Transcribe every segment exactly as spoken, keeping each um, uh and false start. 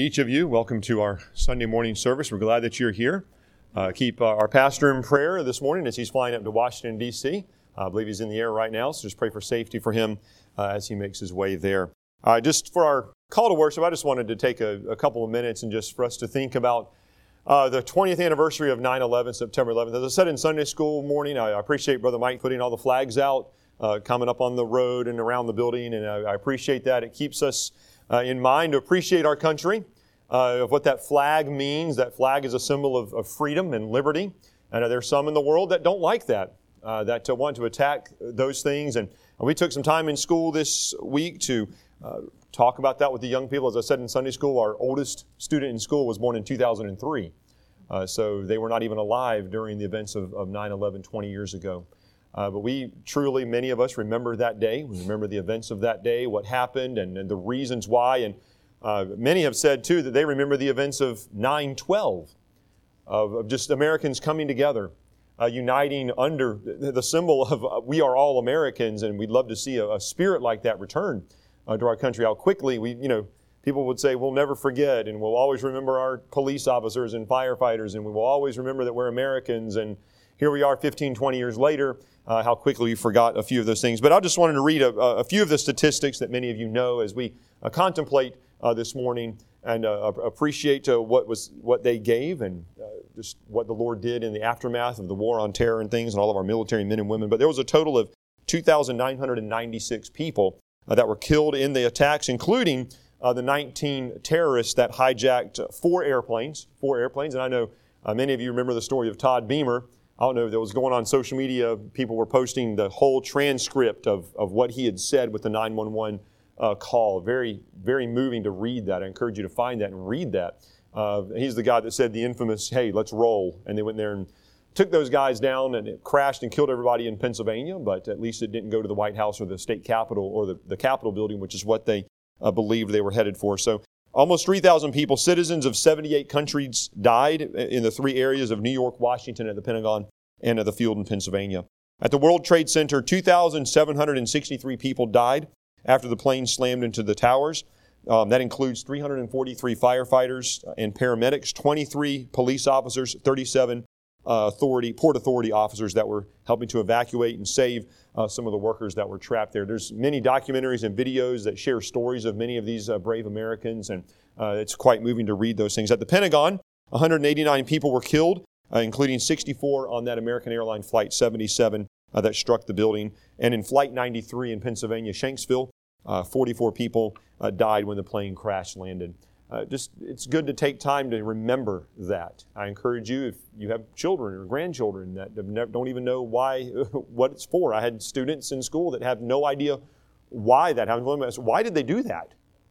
each of you. Welcome to our Sunday morning service. We're glad that you're here. Uh, keep uh, our pastor in prayer this morning as he's flying up to Washington, D C Uh, I believe he's in the air right now, so just pray for safety for him uh, as he makes his way there. Uh, just for our call to worship, I just wanted to take a, a couple of minutes and just for us to think about uh, the twentieth anniversary of nine eleven, September eleventh. As I said in Sunday school morning, I appreciate Brother Mike putting all the flags out, uh, coming up on the road and around the building, and I, I appreciate that. It keeps us uh, in mind to appreciate our country, uh, of what that flag means. That flag is a symbol of, of freedom and liberty, and uh, there's some in the world that don't like that, uh, that uh, want to attack those things. And, and we took some time in school this week to uh, talk about that with the young people. As I said in Sunday school, our oldest student in school was born in two thousand three. Uh, so they were not even alive during the events of, of nine eleven twenty years ago. Uh, but we truly, many of us remember that day. We remember the events of that day, what happened, and, and the reasons why. And uh, many have said, too, that they remember the events of nine twelve, of, of just Americans coming together, uh, uniting under the symbol of uh, we are all Americans, and we'd love to see a, a spirit like that return uh, to our country. How quickly we, you know, people would say, we'll never forget, and we'll always remember our police officers and firefighters, and we will always remember that we're Americans. And here we are fifteen, twenty years later, uh, how quickly we forgot a few of those things. But I just wanted to read a, a few of the statistics that many of you know as we uh, contemplate uh, this morning and uh, appreciate uh, what was what they gave and uh, just what the Lord did in the aftermath of the war on terror and things, and all of our military men and women. But there was a total of two thousand nine hundred ninety-six people uh, that were killed in the attacks, including Uh, the nineteen terrorists that hijacked four airplanes, four airplanes. And I know uh, many of you remember the story of Todd Beamer. I don't know if that was going on social media. People were posting the whole transcript of, of what he had said with the nine one one uh, call. Very, very moving to read that. I encourage you to find that and read that. Uh, he's the guy that said the infamous, hey, let's roll. And they went there and took those guys down, and it crashed and killed everybody in Pennsylvania. But at least it didn't go to the White House or the state capitol or the, the Capitol building, which is what they Uh, believed they were headed for. So almost three thousand people, citizens of seventy-eight countries, died in the three areas of New York, Washington, at the Pentagon, and at the field in Pennsylvania. At the World Trade Center, two thousand seven hundred sixty-three people died after the plane slammed into the towers. Um, that includes three hundred forty-three firefighters and paramedics, twenty-three police officers, thirty-seven uh, authority, Port Authority officers that were helping to evacuate and save Uh, some of the workers that were trapped there. There's many documentaries and videos that share stories of many of these uh, brave Americans, and uh, it's quite moving to read those things. At the Pentagon, one hundred eighty-nine people were killed, uh, including sixty-four on that American Airline Flight seventy-seven uh, that struck the building. And in Flight ninety-three in Pennsylvania, Shanksville, uh, forty-four people uh, died when the plane crash landed. Uh, just, it's good to take time to remember that. I encourage you, if you have children or grandchildren that never, don't even know why, what it's for. I had students in school that have no idea why that happened. Why did they do that?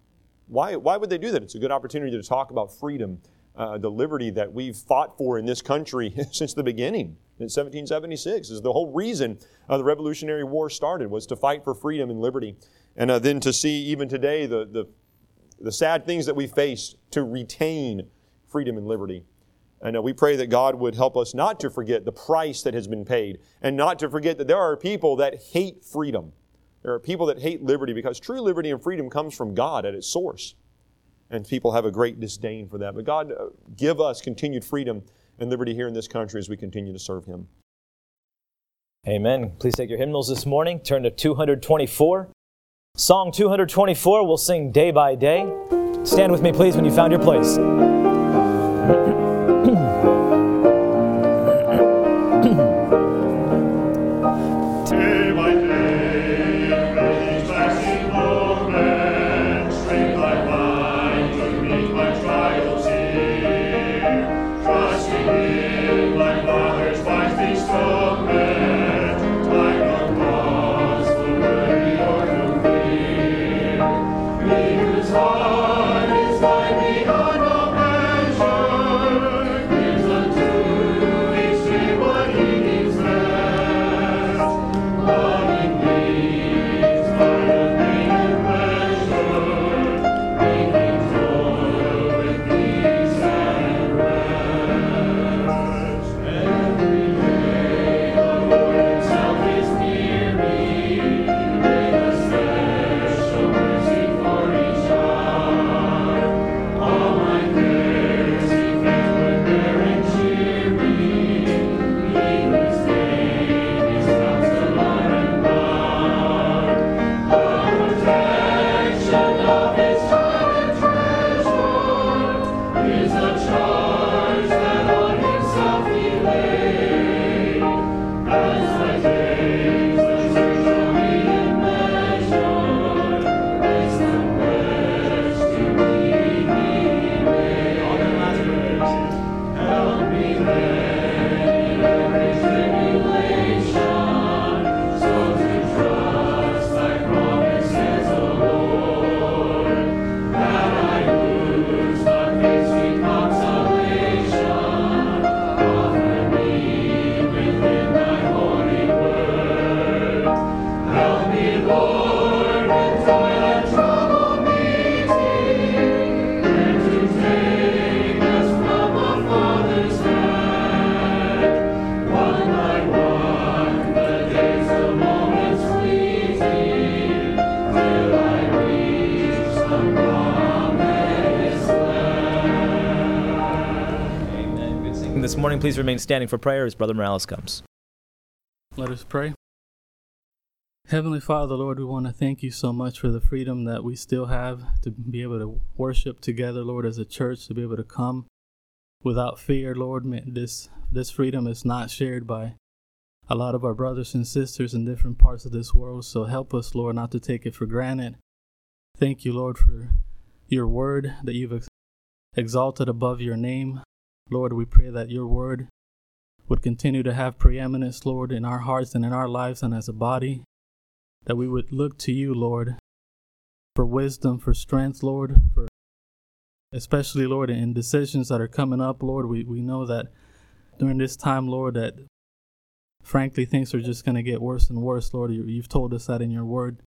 Why, why would they do that? It's a good opportunity to talk about freedom, uh, the liberty that we've fought for in this country since the beginning. In seventeen seventy-six is the whole reason uh, the Revolutionary War started, was to fight for freedom and liberty. And uh, then to see even today the the the sad things that we face to retain freedom and liberty. And uh, we pray that God would help us not to forget the price that has been paid, and not to forget that there are people that hate freedom. There are people that hate liberty, because true liberty and freedom comes from God at its source. And people have a great disdain for that. But God, uh, give us continued freedom and liberty here in this country as we continue to serve Him. Amen. Please take your hymnals this morning. Turn to two twenty-four. Song two twenty-four, we'll sing Day by Day. Stand with me, please, when you found your place. And speaking this morning. Please remain standing for prayer as Brother Morales comes. Let us pray. Heavenly Father, Lord, we want to thank you so much for the freedom that we still have to be able to worship together, Lord, as a church, to be able to come without fear, Lord. This, this freedom is not shared by a lot of our brothers and sisters in different parts of this world, so help us, Lord, not to take it for granted. Thank you, Lord, for your word that you've ex- exalted above your name. Lord, we pray that your word would continue to have preeminence, Lord, in our hearts and in our lives and as a body, that we would look to you, Lord, for wisdom, for strength, Lord, for especially, Lord, in decisions that are coming up, Lord. We, we know that during this time, Lord, that frankly things are just going to get worse and worse, Lord. You, you've told us that in your word.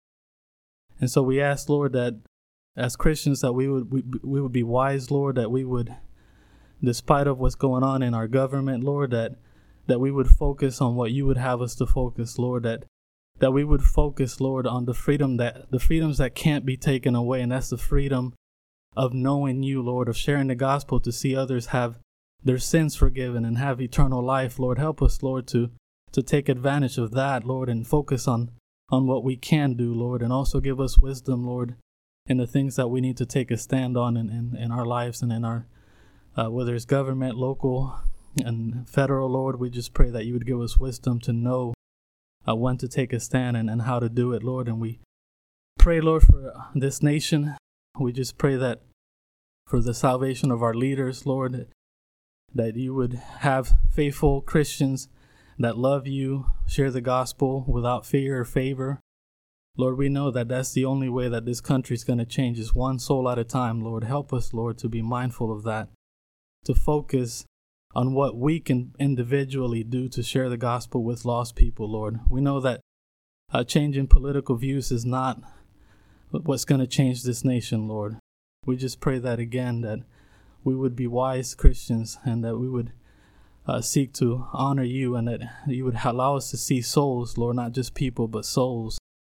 And so we ask, Lord, that as Christians that we would we, we would be wise, Lord, that we would, despite of what's going on in our government, Lord, that that we would focus on what you would have us to focus, Lord, that that we would focus, Lord, on the freedom that the freedoms that can't be taken away, and that's the freedom of knowing you, Lord, of sharing the gospel to see others have their sins forgiven and have eternal life, Lord. Help us, Lord, to to take advantage of that, Lord, and focus on on what we can do, Lord, and also give us wisdom, Lord, in the things that we need to take a stand on in, in, in our lives and in our, uh, whether it's government, local, and federal, Lord. We just pray that you would give us wisdom to know Uh, when to take a stand and, and how to do it, Lord. And we pray, Lord, for this nation. We just pray that for the salvation of our leaders, Lord, that you would have faithful Christians that love you, share the gospel without fear or favor. Lord, we know that that's the only way that this country is going to change, is one soul at a time, Lord. Help us, Lord, to be mindful of that, to focus on what we can individually do to share the gospel with lost people, Lord. We know that a change in political views is not what's going to change this nation, Lord. We just pray that again, that we would be wise Christians and that we would uh, seek to honor you, and that you would allow us to see souls, Lord, not just people, but souls.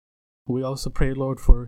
We also pray, Lord, for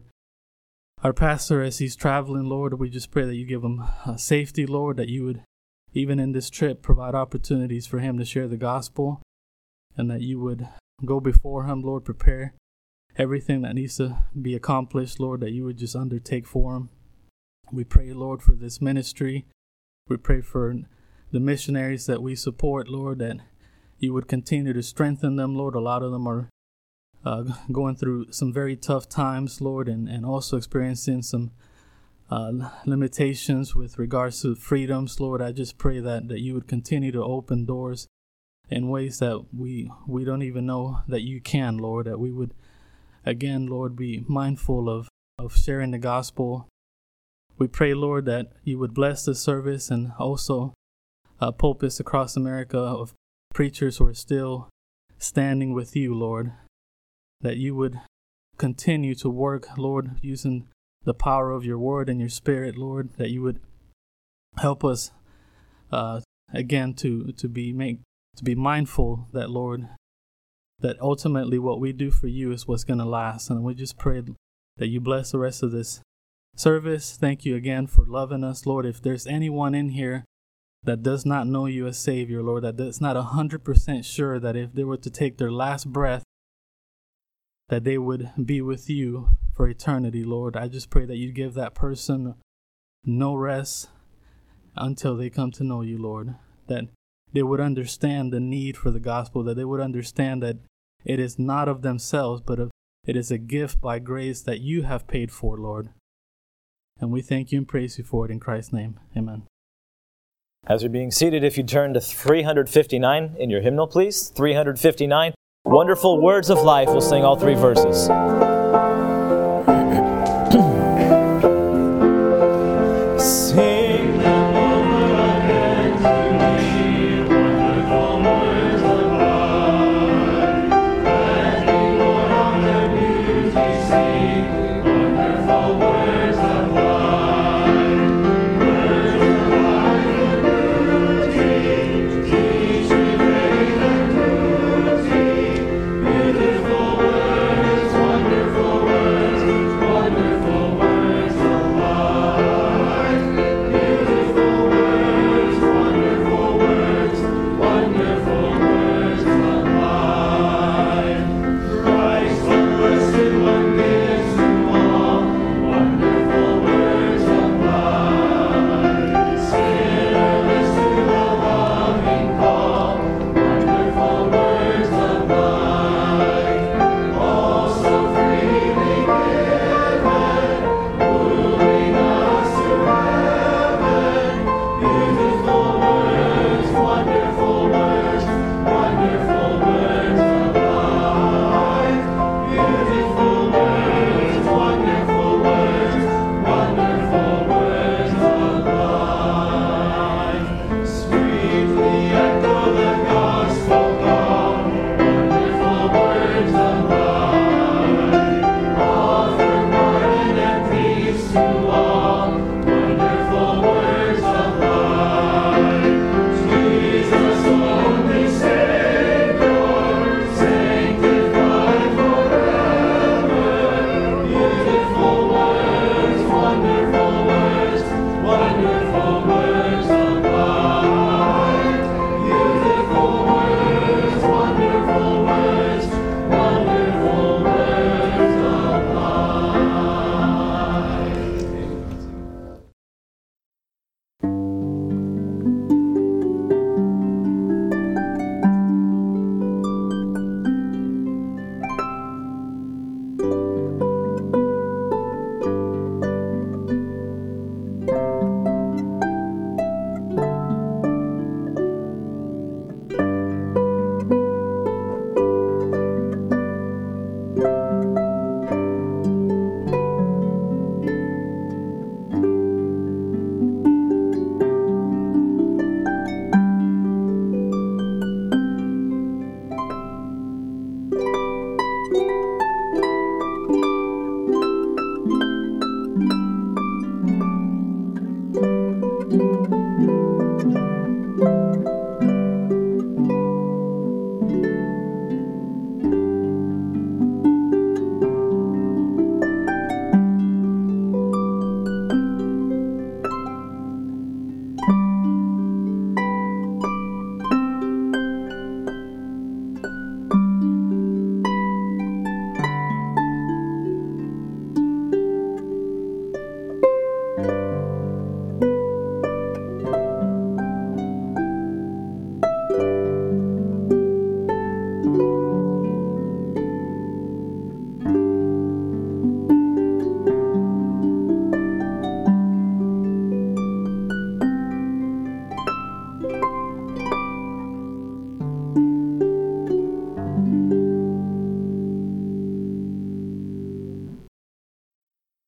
our pastor as he's traveling, Lord. We just pray that you give him uh, safety, Lord, that you would, even in this trip, provide opportunities for him to share the gospel, and that you would go before him, Lord, prepare everything that needs to be accomplished, Lord, that you would just undertake for him. We pray, Lord, for this ministry. We pray for the missionaries that we support, Lord, that you would continue to strengthen them, Lord. A lot of them are uh, going through some very tough times, Lord, and, and also experiencing some uh, limitations with regards to freedoms, Lord. I just pray that, that you would continue to open doors in ways that we we don't even know that you can, Lord, that we would, again, Lord, be mindful of, of sharing the gospel. We pray, Lord, that you would bless the service, and also uh, pulpits across America of preachers who are still standing with you, Lord, that you would continue to work, Lord, using the power of your word and your spirit, Lord, that you would help us, uh, again, to, to be make to be mindful that, Lord, that ultimately what we do for you is what's going to last. And we just pray that you bless the rest of this service. Thank you again for loving us, Lord. If there's anyone in here that does not know you as Savior, Lord, that is not one hundred percent sure that if they were to take their last breath, that they would be with you for eternity, Lord, I just pray that you give that person no rest until they come to know you, Lord, that they would understand the need for the gospel, that they would understand that it is not of themselves, but of, it is a gift by grace that you have paid for, Lord. And we thank you and praise you for it in Christ's name. Amen. As you're being seated, if you turn to three fifty-nine in your hymnal, please. three fifty-nine. Wonderful Words of Life. We'll sing all three verses. Sing Wonderful words, wonderful.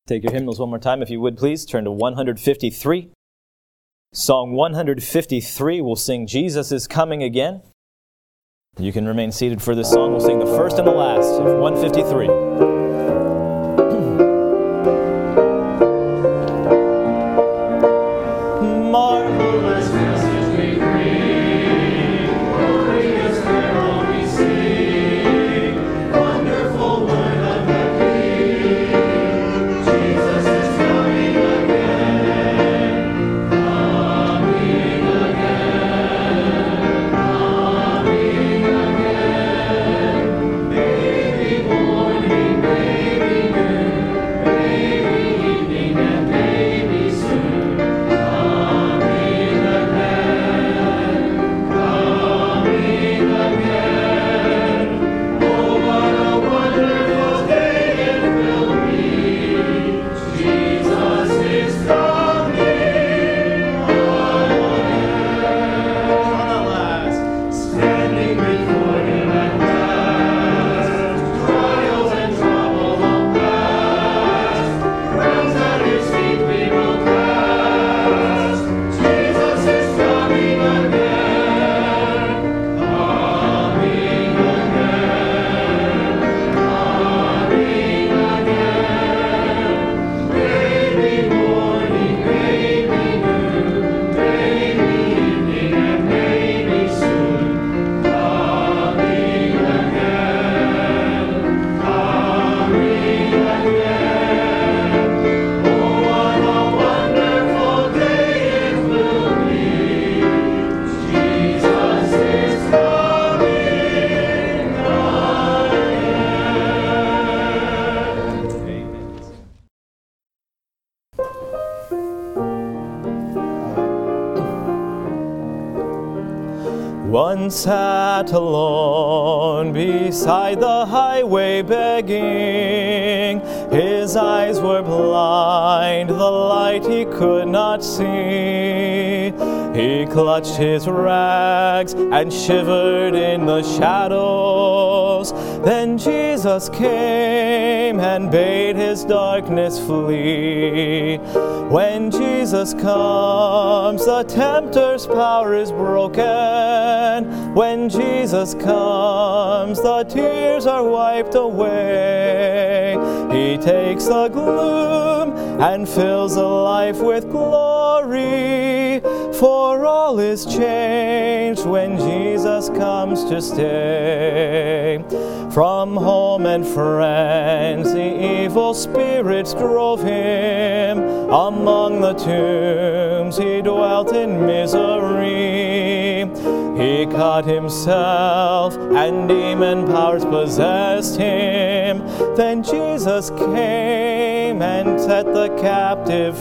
Take your hymnals one more time, if you would, please. Turn to one fifty-three. Song one fifty-three, we'll sing Jesus is Coming Again. You can remain seated for this song. We'll sing the first and the last of one fifty-three. Marvelous message we bring, glorious carol we sing, wonderful word of the King, Jesus is coming again, coming again, coming again, baby morning, baby noon, baby evening, and baby soon. One sat alone beside the highway begging. His eyes were blind, the light he could not see. He clutched his rags and shivered in the shadows. Then Jesus came and bade his darkness flee. When Jesus comes, the tempter's power is broken. When Jesus comes, the tears are wiped away. He takes the gloom and fills the life with glory. For all is changed when Jesus comes to stay. From home and friends, the evil spirits drove him. Among the tombs, he dwelt in misery. He cut himself, and demon powers possessed him. Then Jesus came and set the captive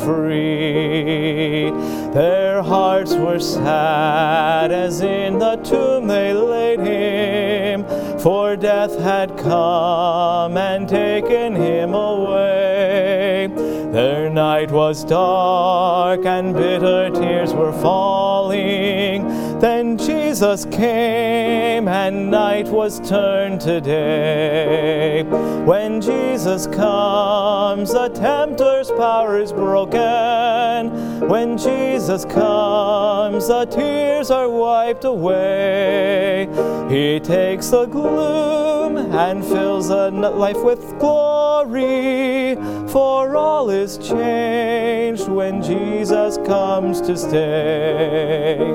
free. Their hearts were sad as in the tomb they laid him, for death had come and taken him away. Their night was dark and bitter tears were falling. Then Jesus came and night was turned to day. When Jesus comes, the tempter's power is broken. When Jesus comes, the tears are wiped away. He takes the gloom and fills the life with glory. For all is changed when Jesus comes to stay.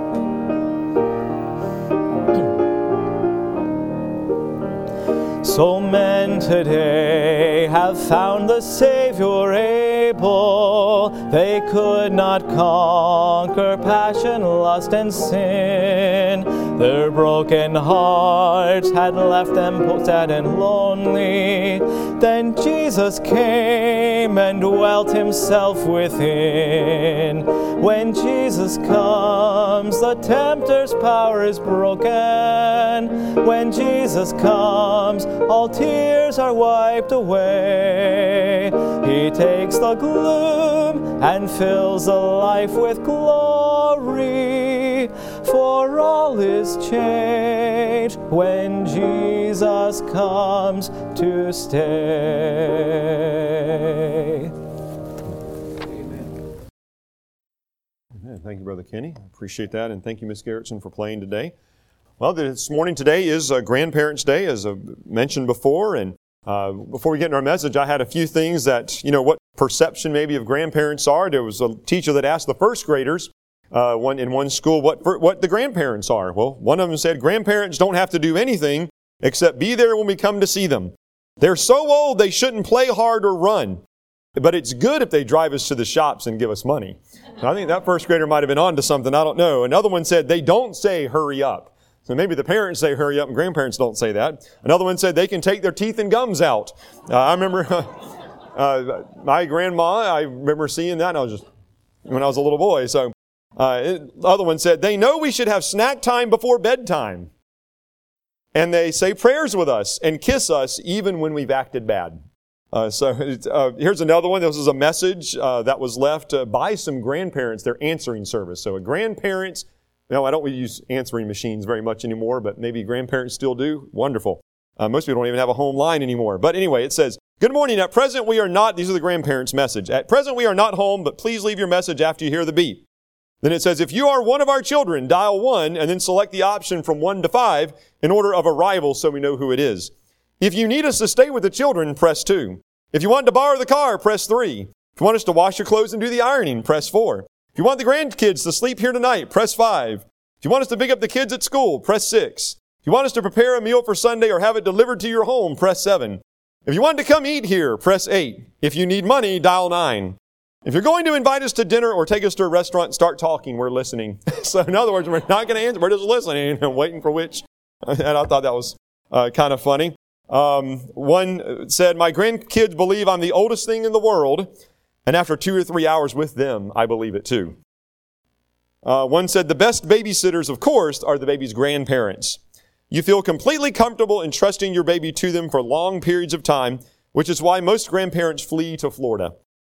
So men today have found the Savior able. They could not conquer passion, lust, and sin. Their broken hearts had left them sad and lonely. Then Jesus came and dwelt himself within. When Jesus comes, the tempter's power is broken. When Jesus comes, all tears are wiped away. He takes the gloom and fills the life with glory. For all is changed when Jesus comes to stay. you, Brother Kenny. I appreciate that, and thank you, Miss Gerritsen, for playing today. Well, this morning today is uh, Grandparents' Day, as I mentioned before, and uh, before we get into our message, I had a few things that, you know, what perception maybe of grandparents are. There was a teacher that asked the first graders uh, one in one school what what the grandparents are. Well, one of them said, grandparents don't have to do anything except be there when we come to see them. They're so old they shouldn't play hard or run. But it's good if they drive us to the shops and give us money. I think that first grader might have been on to something. I don't know. Another one said they don't say hurry up. So maybe the parents say hurry up and grandparents don't say that. Another one said they can take their teeth and gums out. Uh, I remember uh, my grandma, I remember seeing that and I was just, when I was a little boy. So uh, it, the other one said they know we should have snack time before bedtime. And they say prayers with us and kiss us even when we've acted bad. Uh, so uh, here's another one. This is a message uh, that was left uh, by some grandparents, their answering service. So a grandparents, no, I don't use answering machines very much anymore, but maybe grandparents still do. Wonderful. Uh, most people don't even have a home line anymore. But anyway, it says, good morning. At present, we are not, these are the grandparents' message. At present, we are not home, but please leave your message after you hear the beep. Then it says, if you are one of our children, dial one and then select the option from one to five in order of arrival so we know who it is. If you need us to stay with the children, press two. If you want to borrow the car, press three. If you want us to wash your clothes and do the ironing, press four. If you want the grandkids to sleep here tonight, press five. If you want us to pick up the kids at school, press six. If you want us to prepare a meal for Sunday or have it delivered to your home, press seven. If you want to come eat here, press eight. If you need money, dial nine. If you're going to invite us to dinner or take us to a restaurant, start talking. We're listening. So in other words, we're not going to answer. We're just listening and waiting for which. And I thought that was uh, kind of funny. Um, one said, my grandkids believe I'm the oldest thing in the world. And after two or three hours with them, I believe it too. Uh, one said, the best babysitters, of course, are the baby's grandparents. You feel completely comfortable in trusting your baby to them for long periods of time, which is why most grandparents flee to Florida.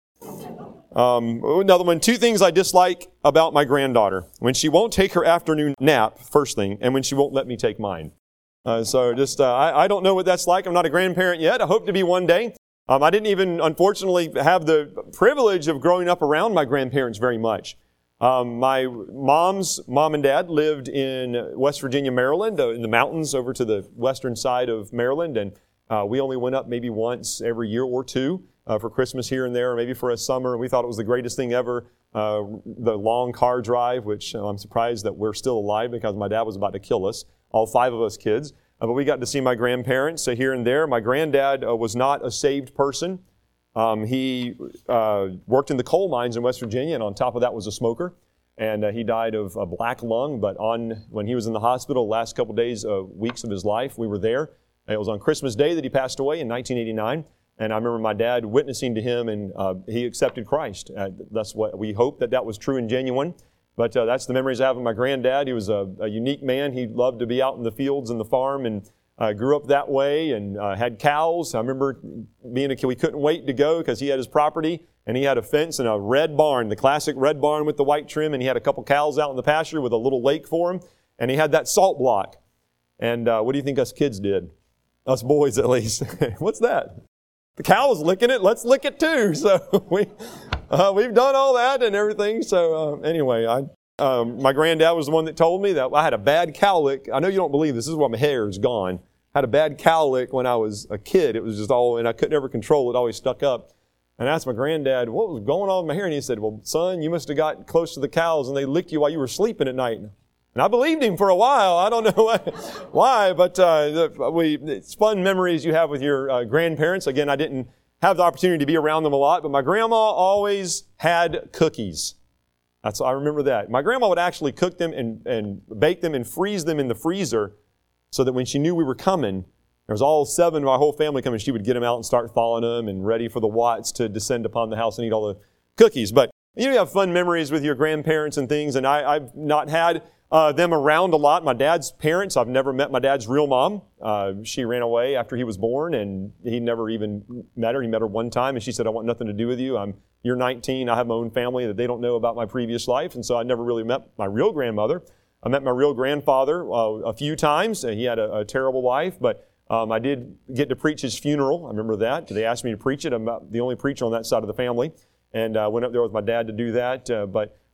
Um, another one, two things I dislike about my granddaughter. When she won't take her afternoon nap, first thing, and when she won't let me take mine. Uh, so just, uh, I, I don't know what that's like. I'm not a grandparent yet. I hope to be one day. Um, I didn't even, unfortunately, have the privilege of growing up around my grandparents very much. Um, my mom's mom and dad lived in West Virginia, Maryland, uh, in the mountains over to the western side of Maryland, and uh, we only went up maybe once every year or two uh, for Christmas here and there, or maybe for a summer, and we thought it was the greatest thing ever. Uh, the long car drive, which uh, I'm surprised that we're still alive because my dad was about to kill us, all five of us kids. Uh, but we got to see my grandparents uh, here and there. My granddad uh, was not a saved person. Um, he uh, worked in the coal mines in West Virginia, and on top of that was a smoker. And uh, he died of a black lung, but on when he was in the hospital, the last couple days, uh, weeks of his life, we were there. It was on Christmas Day that he passed away in nineteen eighty-nine. And I remember my dad witnessing to him, and uh, he accepted Christ. Uh, that's what we hope that that was true and genuine. But uh, that's the memories I have of my granddad. He was a, a unique man. He loved to be out in the fields and the farm, and uh, grew up that way, and uh, had cows. I remember being a kid, we couldn't wait to go because he had his property, and he had a fence and a red barn, the classic red barn with the white trim, and he had a couple cows out in the pasture with a little lake for him, and he had that salt block. And uh, what do you think us kids did? Us boys, at least. What's that? The cow's licking it. Let's lick it too. So we, uh, we've done all that and everything. So uh, anyway, I, um, my granddad was the one that told me that I had a bad cowlick. I know you don't believe this. This is why my hair is gone. I had a bad cowlick when I was a kid. It was just all, and I couldn't ever control it. It always stuck up. And I asked my granddad, what was going on with my hair? And he said, well, son, you must have got close to the cows and they licked you while you were sleeping at night. And I believed him for a while. I don't know why, but uh, we, it's fun memories you have with your uh, grandparents. Again, I didn't have the opportunity to be around them a lot, but my grandma always had cookies. That's, I remember that. My grandma would actually cook them and, and bake them and freeze them in the freezer so that when she knew we were coming, there was all seven of our whole family coming, she would get them out and start thawing them and ready for the Watts to descend upon the house and eat all the cookies. But you know, you have fun memories with your grandparents and things, and I, I've not had Uh, them around a lot. My dad's parents, I've never met my dad's real mom. Uh, she ran away after he was born, and he never even met her. He met her one time, and she said, I want nothing to do with you. I'm, you're nineteen. I have my own family that they don't know about my previous life, and so I never really met my real grandmother. I met my real grandfather uh, a few times. He had a, a terrible life, but um, I did get to preach his funeral. I remember that. They asked me to preach it. I'm the only preacher on that side of the family, and I uh, went up there with my dad to do that. Uh, but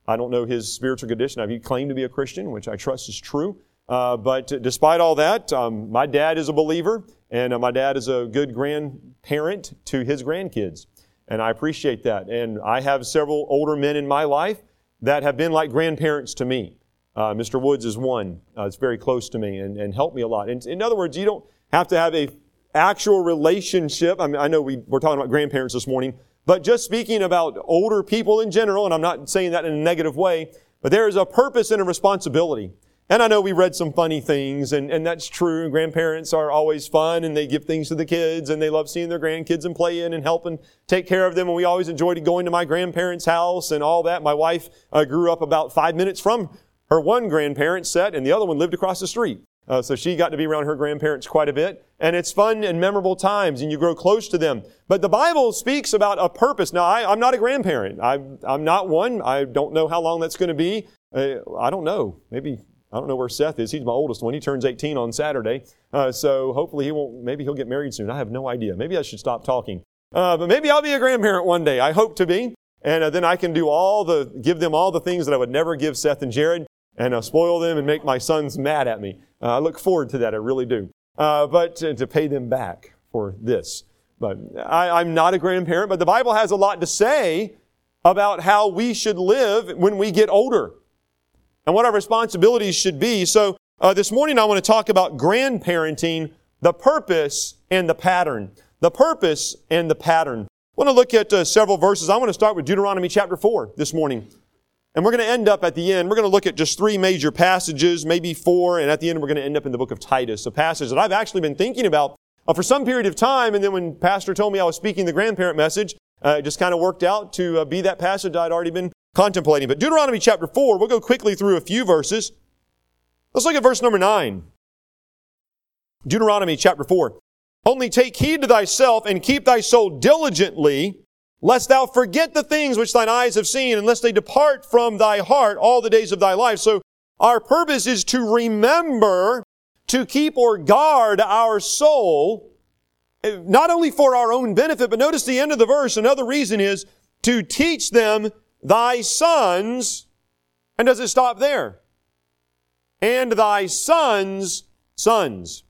I don't know his spiritual condition. He claimed to be a Christian, which I trust is true. Uh, but despite all that, um, my dad is a believer, and uh, my dad is a good grandparent to his grandkids. And I appreciate that. And I have several older men in my life that have been like grandparents to me. Uh, Mister Woods is one. Uh, it's very close to me and, and helped me a lot. And in other words, you don't have to have a actual relationship. I mean, I know we, we're talking about grandparents this morning, but just speaking about older people in general, and I'm not saying that in a negative way, but there is a purpose and a responsibility. And I know we read some funny things, and, and that's true. Grandparents are always fun, and they give things to the kids, and they love seeing their grandkids and play in and help and take care of them. And we always enjoyed going to my grandparents' house and all that. My wife uh, grew up about five minutes from her one grandparent set, and the other one lived across the street. Uh, so she got to be around her grandparents quite a bit. And it's fun and memorable times, and you grow close to them. But the Bible speaks about a purpose. Now, I, I'm not a grandparent. I, I'm not one. I don't know how long that's going to be. Uh, I don't know. Maybe... I don't know where Seth is. He's my oldest one. He turns eighteen on Saturday. Uh, so hopefully he won't, maybe he'll get married soon. I have no idea. Maybe I should stop talking. Uh, but maybe I'll be a grandparent one day. I hope to be. And uh, then I can do all the, give them all the things that I would never give Seth and Jared and uh, spoil them and make my sons mad at me. Uh, I look forward to that. I really do. Uh, but to, to pay them back for this. But I, I'm not a grandparent, but the Bible has a lot to say about how we should live when we get older and what our responsibilities should be. So uh, this morning I want to talk about grandparenting, the purpose and the pattern. The purpose and the pattern. I want to look at uh, several verses. I want to start with Deuteronomy chapter four this morning. And we're going to end up at the end. We're going to look at just three major passages, maybe four, and at the end we're going to end up in the book of Titus, a passage that I've actually been thinking about uh, for some period of time. And then when Pastor told me I was speaking the grandparent message, uh, it just kind of worked out to uh, be that passage I'd already been contemplating. But Deuteronomy chapter four, we'll go quickly through a few verses. Let's look at verse number nine. Deuteronomy chapter four. Only take heed to thyself and keep thy soul diligently, lest thou forget the things which thine eyes have seen, and lest they depart from thy heart all the days of thy life. So our purpose is to remember, to keep or guard our soul, not only for our own benefit, but notice the end of the verse. Another reason is to teach them thy sons, and does it stop there? And thy sons' sons.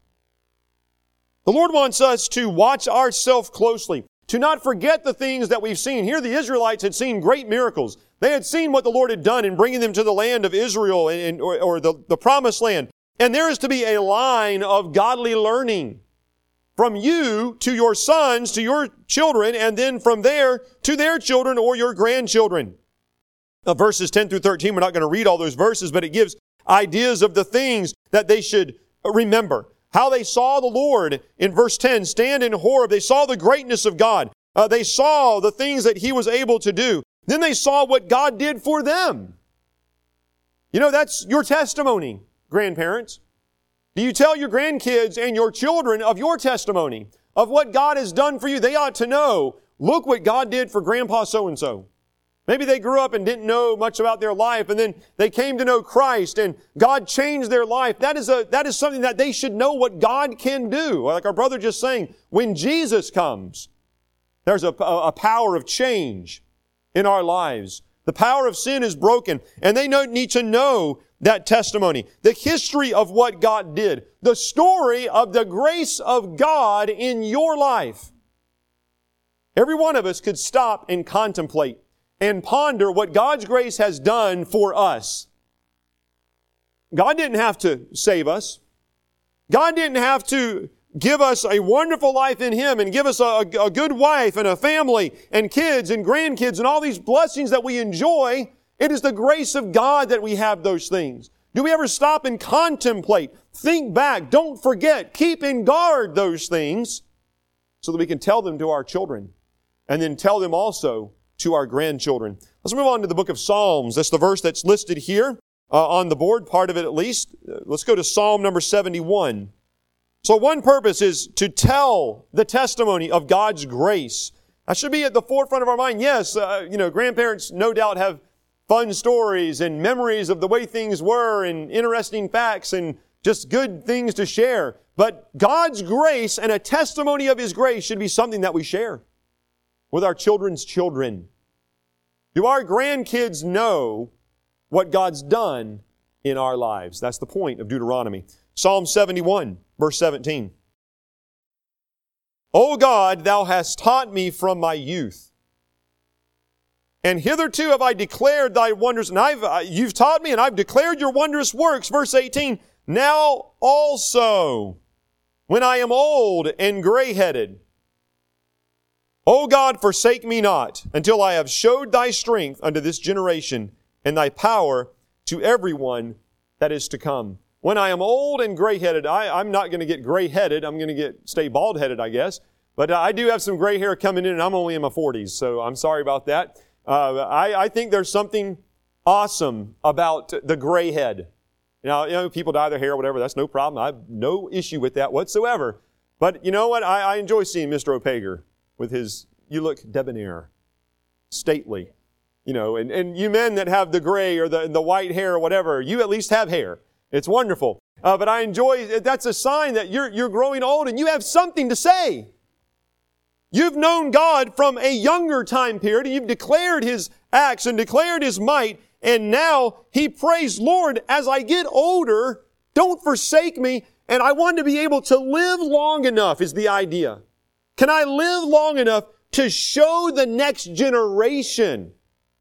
The Lord wants us to watch ourselves closely, to not forget the things that we've seen. Here the Israelites had seen great miracles. They had seen what the Lord had done in bringing them to the land of Israel and, or, or the, the promised land. And there is to be a line of godly learning from you to your sons, to your children, and then from there to their children or your grandchildren. Now, verses ten through thirteen, we're not going to read all those verses, but it gives ideas of the things that they should remember. How they saw the Lord in verse ten, stand in Horeb. They saw the greatness of God. Uh, they saw the things that He was able to do. Then they saw what God did for them. You know, that's your testimony, grandparents. Do you tell your grandkids and your children of your testimony, of what God has done for you? They ought to know, look what God did for Grandpa so-and-so. Maybe they grew up and didn't know much about their life, and then they came to know Christ, and God changed their life. That is a, that is something that they should know what God can do. Like our brother just saying, when Jesus comes, there's a, a power of change in our lives. The power of sin is broken, and they need to know that testimony. The history of what God did. The story of the grace of God in your life. Every one of us could stop and contemplate and ponder what God's grace has done for us. God didn't have to save us. God didn't have to give us a wonderful life in Him and give us a, a good wife and a family and kids and grandkids and all these blessings that we enjoy. It is the grace of God that we have those things. Do we ever stop and contemplate, think back, don't forget, keep in guard those things so that we can tell them to our children and then tell them also to our grandchildren? Let's move on to the book of Psalms. That's the verse that's listed here uh, on the board, part of it at least. Uh, let's go to Psalm number seventy-one. So one purpose is to tell the testimony of God's grace. That should be at the forefront of our mind. Yes, uh, you know, grandparents no doubt have fun stories and memories of the way things were and interesting facts and just good things to share. But God's grace and a testimony of His grace should be something that we share with our children's children. Do our grandkids know what God's done in our lives. That's the point of Deuteronomy. Psalm seventy-one, verse seventeen. O God, Thou hast taught me from my youth, and hitherto have I declared Thy wonders, and I've, uh, You've taught me, and I've declared Your wondrous works. Verse eighteen, now also, when I am old and gray-headed, O God, forsake me not, until I have showed Thy strength unto this generation, and Thy power to everyone that is to come. When I am old and gray-headed, I, I'm not going to get gray-headed. I'm going to get stay bald-headed, I guess. But I do have some gray hair coming in, and I'm only in my forties, so I'm sorry about that. Uh, I, I think there's something awesome about the gray head. Now, you know, people dye their hair or whatever. That's no problem. I have no issue with that whatsoever. But you know what? I, I enjoy seeing Mister O'Pager with his, you look debonair, stately. You know, and, and you men that have the gray or the, the white hair or whatever, you at least have hair. It's wonderful. Uh, but I enjoy, that's a sign that you're, you're growing old and you have something to say. You've known God from a younger time period, and you've declared His acts and declared His might, and now He prays, Lord, as I get older, don't forsake me, and I want to be able to live long enough is the idea. Can I live long enough to show the next generation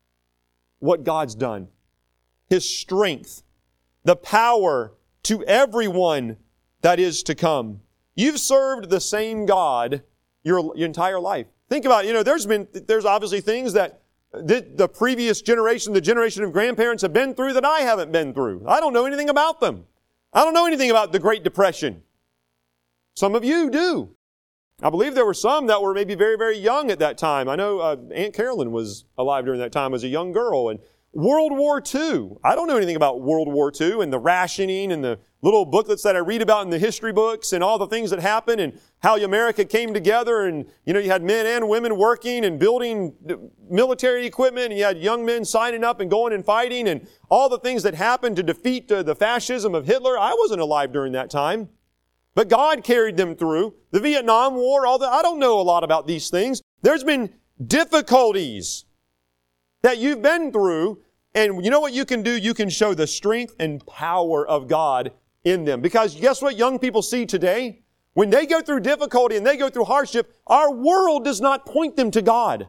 what God's done? His strength, the power to everyone that is to come. You've served the same God your, your entire life. Think about it. You know, there's been, there's obviously things that the, the previous generation, the generation of grandparents have been through that I haven't been through. I don't know anything about them. I don't know anything about the Great Depression. Some of you do. I believe there were some that were maybe very, very young at that time. I know uh, Aunt Carolyn was alive during that time as a young girl. And World War Two. I don't know anything about World War Two and the rationing and the little booklets that I read about in the history books and all the things that happened and how America came together, and, you know, you had men and women working and building military equipment, and you had young men signing up and going and fighting, and all the things that happened to defeat uh, the fascism of Hitler. I wasn't alive during that time, but God carried them through. The Vietnam War, all that. I don't know a lot about these things. There's been difficulties that you've been through, and you know what you can do? You can show the strength and power of God in them. Because guess what young people see today? When they go through difficulty and they go through hardship, our world does not point them to God.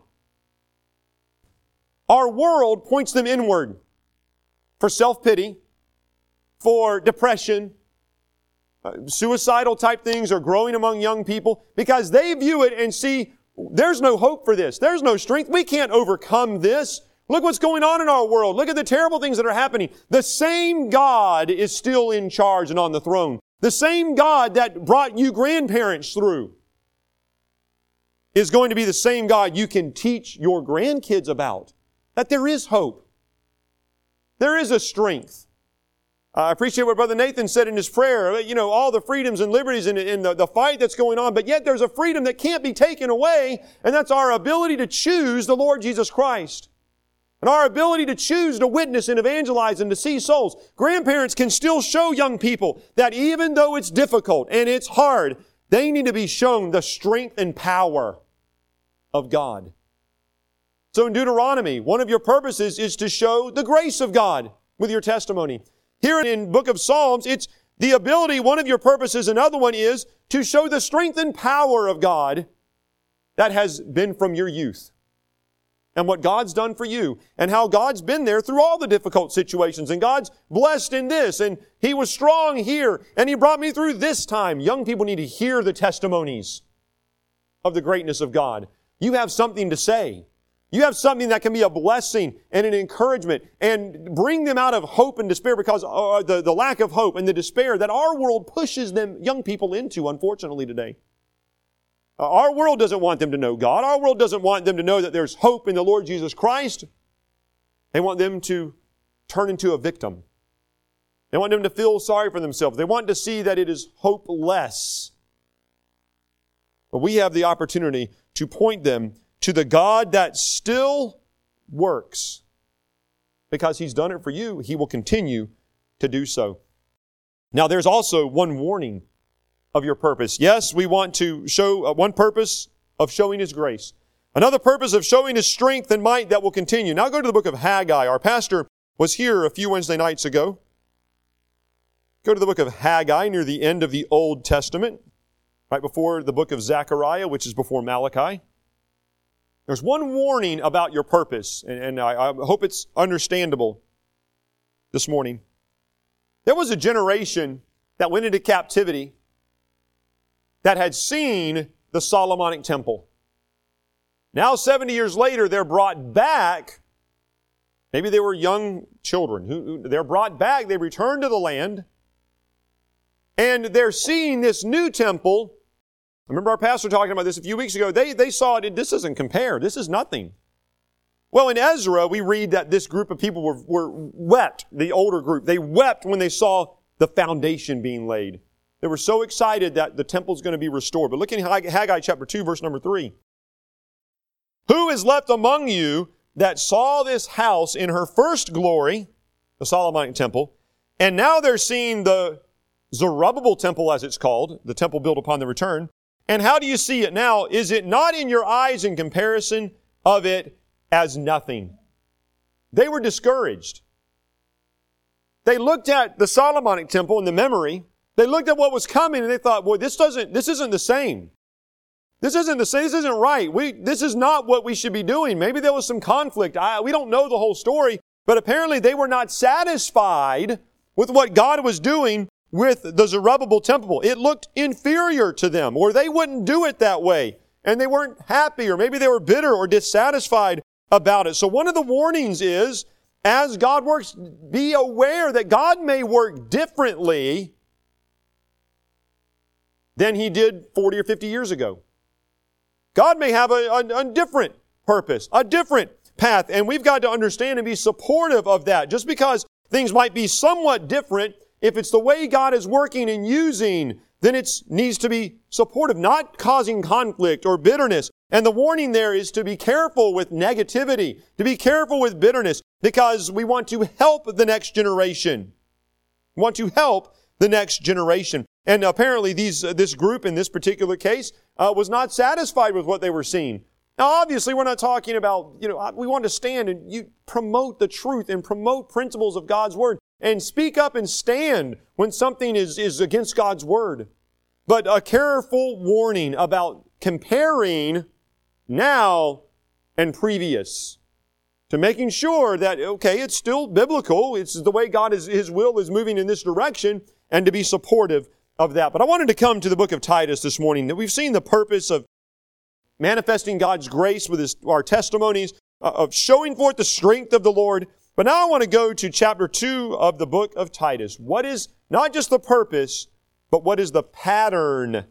Our world points them inward for self-pity, for depression. Uh, suicidal type things are growing among young people because they view it and see there's no hope for this. There's no strength. We can't overcome this. Look what's going on in our world. Look at the terrible things that are happening. The same God is still in charge and on the throne. The same God that brought you grandparents through is going to be the same God you can teach your grandkids about. That there is hope. There is a strength. I appreciate what Brother Nathan said in his prayer. You know, all the freedoms and liberties in, in the, the fight that's going on, but yet there's a freedom that can't be taken away, and that's our ability to choose the Lord Jesus Christ. And our ability to choose to witness and evangelize and to see souls. Grandparents can still show young people that even though it's difficult and it's hard, they need to be shown the strength and power of God. So in Deuteronomy, one of your purposes is to show the grace of God with your testimony. Here in book of Psalms, it's the ability, one of your purposes, another one is to show the strength and power of God that has been from your youth. And what God's done for you, and how God's been there through all the difficult situations, and God's blessed in this, and He was strong here, and He brought me through this time. Young people need to hear the testimonies of the greatness of God. You have something to say. You have something that can be a blessing and an encouragement and bring them out of hope and despair, because uh, the, the lack of hope and the despair that our world pushes them, young people, into, unfortunately, today. Uh, our world doesn't want them to know God. Our world doesn't want them to know that there's hope in the Lord Jesus Christ. They want them to turn into a victim. They want them to feel sorry for themselves. They want to see that it is hopeless. But we have the opportunity to point them to the God that still works. Because He's done it for you, He will continue to do so. Now there's also one warning of your purpose. Yes, we want to show uh, one purpose of showing His grace. Another purpose of showing His strength and might that will continue. Now go to the book of Haggai. Our pastor was here a few Wednesday nights ago. Go to the book of Haggai near the end of the Old Testament, right before the book of Zechariah, which is before Malachi. There's one warning about your purpose, and, and I, I hope it's understandable this morning. There was a generation that went into captivity that had seen the Solomonic temple. Now, seventy years later, they're brought back. Maybe they were young children. Who, who, they're brought back. They return to the land. And they're seeing this new temple. I remember our pastor talking about this a few weeks ago. They, they saw it. This doesn't compare. This is nothing. Well, in Ezra, we read that this group of people were, were wept, the older group. They wept when they saw the foundation being laid. They were so excited that the temple's going to be restored. But look in Haggai chapter two, verse number three. Who is left among you that saw this house in her first glory, the Solomonic temple, and now they're seeing the Zerubbabel temple, as it's called, the temple built upon the return. And how do you see it now? Is it not in your eyes in comparison of it as nothing? They were discouraged. They looked at the Solomonic temple in the memory. They looked at what was coming and they thought, boy, this doesn't, this isn't the same. This isn't the same. This isn't right. We, this is not what we should be doing. Maybe there was some conflict. I, we don't know the whole story, but apparently they were not satisfied with what God was doing with the Zerubbabel temple. It looked inferior to them, or they wouldn't do it that way. And they weren't happy, or maybe they were bitter or dissatisfied about it. So one of the warnings is, as God works, be aware that God may work differently than He did forty or fifty years ago. God may have a, a, a different purpose, a different path, and we've got to understand and be supportive of that. Just because things might be somewhat different, if it's the way God is working and using, then it needs to be supportive, not causing conflict or bitterness. And the warning there is to be careful with negativity, to be careful with bitterness, because we want to help the next generation. We want to help the next generation. And apparently these, uh, this group in this particular case uh, was not satisfied with what they were seeing. Now, obviously, we're not talking about, you know, we want to stand and you promote the truth and promote principles of God's Word and speak up and stand when something is, is against God's Word. But a careful warning about comparing now and previous, to making sure that, okay, it's still biblical. It's the way God is, His will is moving in this direction, and to be supportive of that. But I wanted to come to the book of Titus this morning. That we've seen the purpose of manifesting God's grace with his, our testimonies, uh, of showing forth the strength of the Lord. But now I want to go to chapter two of the book of Titus. What is not just the purpose, but what is the pattern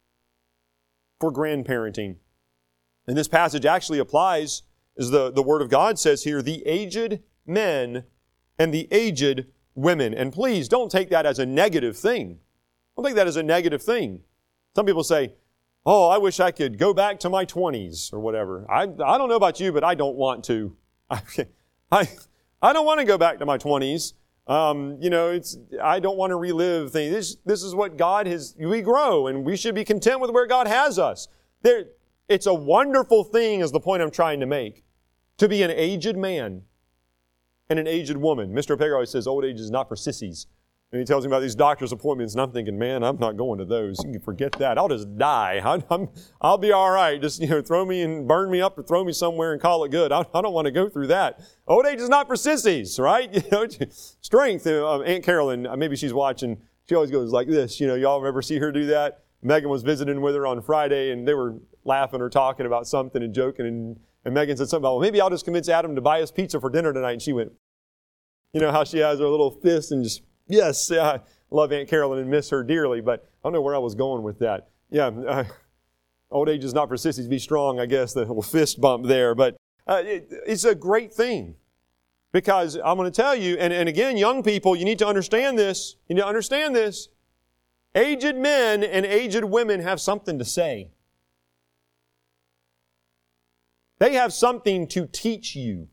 for grandparenting? And this passage actually applies, as the, the Word of God says here, the aged men and the aged women. And please don't take that as a negative thing. Don't take that as a negative thing. Some people say, oh, I wish I could go back to my twenties or whatever. I, I don't know about you, but I don't want to. I, I, I don't want to go back to my twenties. Um, you know, it's, I don't want to relive things. This, this is what God has, we grow and we should be content with where God has us. There, it's a wonderful thing is the point I'm trying to make. To be an aged man and an aged woman. Mister Pegger always says old age is not for sissies. And he tells me about these doctor's appointments, and I'm thinking, man, I'm not going to those. You can forget that. I'll just die. I, I'm, I'll be all right. Just, you know, throw me and burn me up or throw me somewhere and call it good. I, I don't want to go through that. Old age is not for sissies, right? You know, strength. Uh, Aunt Carolyn, maybe she's watching. She always goes like this. You know, y'all ever see her do that? Megan was visiting with her on Friday, and they were laughing or talking about something and joking, and, and Megan said something about, well, maybe I'll just convince Adam to buy us pizza for dinner tonight. And she went, you know how she has her little fist and just, yes, I love Aunt Carolyn and miss her dearly, but I don't know where I was going with that. Yeah, uh, old age is not for sissies. Be strong, I guess, the little fist bump there. But uh, it, it's a great thing because I'm going to tell you, and, and again, young people, you need to understand this. You need to understand this. Aged men and aged women have something to say. They have something to teach you.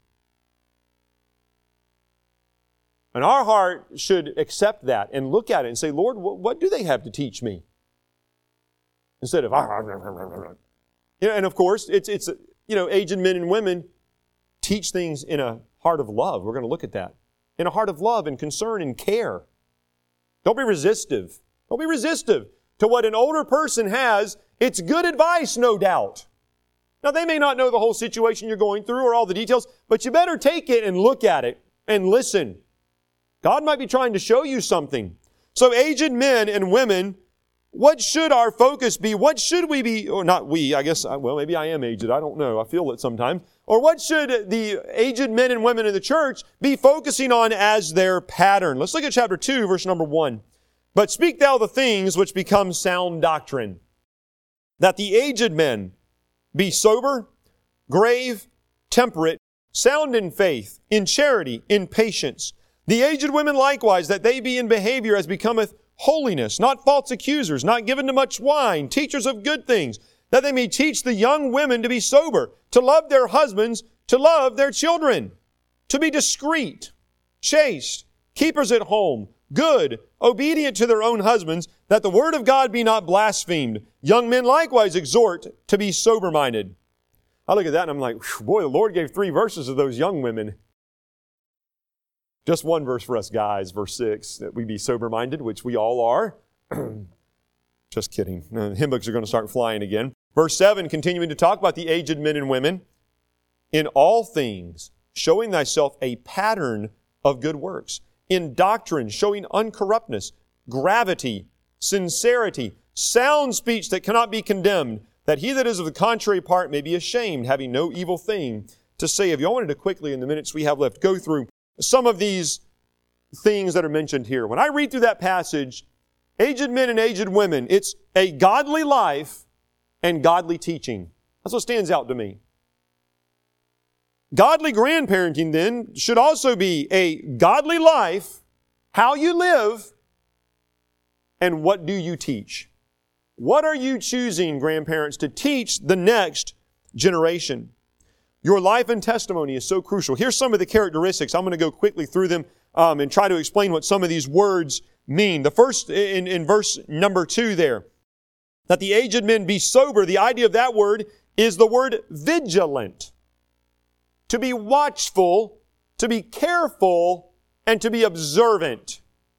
And our heart should accept that and look at it and say, Lord, what, what do they have to teach me? Instead of, you know, and of course, it's, it's, you know, aged men and women teach things in a heart of love. We're going to look at that. in a heart of love and concern and care. Don't be resistive. Don't be resistive to what an older person has. It's good advice, no doubt. Now, they may not know the whole situation you're going through or all the details, but you better take it and look at it and listen. God might be trying to show you something. So aged men and women, what should our focus be? What should we be, or not we, I guess, well, maybe I am aged. I don't know. I feel it sometimes. Or what should the aged men and women in the church be focusing on as their pattern? Let's look at chapter two, verse number one. But speak thou the things which become sound doctrine, that the aged men be sober, grave, temperate, sound in faith, in charity, in patience. The aged women likewise, that they be in behavior as becometh holiness, not false accusers, not given to much wine, teachers of good things, that they may teach the young women to be sober, to love their husbands, to love their children, to be discreet, chaste, keepers at home, good, obedient to their own husbands, that the word of God be not blasphemed. Young men likewise exhort to be sober-minded. I look at that and I'm like, boy, the Lord gave three verses of those young women. Just one verse for us guys, verse six, that we be sober-minded, which we all are. Just kidding. Uh, hymn books are going to start flying again. Verse seven, continuing to talk about the aged men and women. In all things, showing thyself a pattern of good works. In doctrine, showing uncorruptness, gravity, sincerity, sound speech that cannot be condemned, that he that is of the contrary part may be ashamed, having no evil thing to say of you. I wanted to quickly, in the minutes we have left, go through some of these things that are mentioned here. When I read through that passage, aged men and aged women, it's a godly life and godly teaching. That's what stands out to me. Godly grandparenting, then, should also be a godly life, how you live, and what do you teach. What are you choosing, grandparents, to teach the next generation? Your life and testimony is so crucial. Here's some of the characteristics. I'm going to go quickly through them um, and try to explain what some of these words mean. The first, in, in verse number two there, that the aged men be sober. The idea of that word is the word vigilant. To be watchful, to be careful, and to be observant.